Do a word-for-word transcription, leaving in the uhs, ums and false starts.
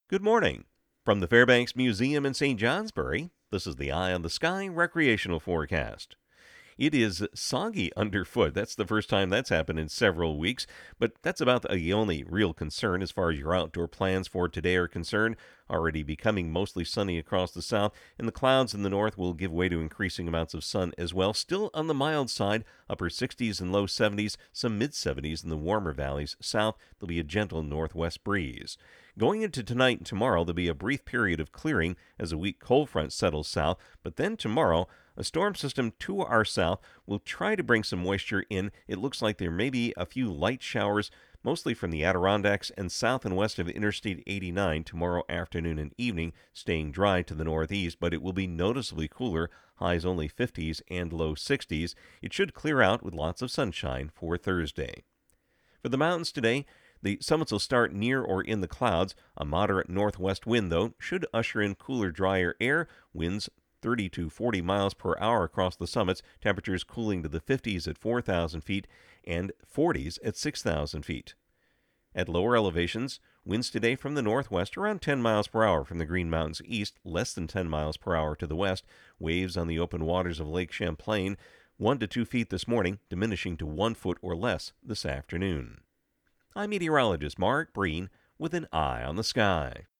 Good morning. From the Fairbanks Museum in Saint Johnsbury, this is the Eye on the Sky recreational forecast. It is soggy underfoot. That's the first time that's happened in several weeks, but that's about the only real concern as far as your outdoor plans for today are concerned. Already becoming mostly sunny across the south, and the clouds in the north will give way to increasing amounts of sun as well. Still on the mild side, upper sixties and low seventies, some mid seventies in the warmer valleys south. There'll be a gentle northwest breeze. Going into tonight and tomorrow, there'll be a brief period of clearing as a weak cold front settles south, but then tomorrow, a storm system to our south will try to bring some moisture in. It looks like there may be a few light showers, mostly from the Adirondacks and south and west of Interstate eighty-nine tomorrow afternoon and evening, staying dry to the northeast, but it will be noticeably cooler, highs only fifties and low sixties. It should clear out with lots of sunshine for Thursday. For the mountains today, the summits will start near or in the clouds. A moderate northwest wind, though, should usher in cooler, drier air. Winds thirty to forty miles per hour across the summits. Temperatures cooling to the fifties at four thousand feet and forties at six thousand feet. At lower elevations, winds today from the northwest around ten miles per hour from the Green Mountains east, less than ten miles per hour to the west. Waves on the open waters of Lake Champlain, one to two feet this morning, diminishing to one foot or less this afternoon. I'm meteorologist Mark Breen with an eye on the sky.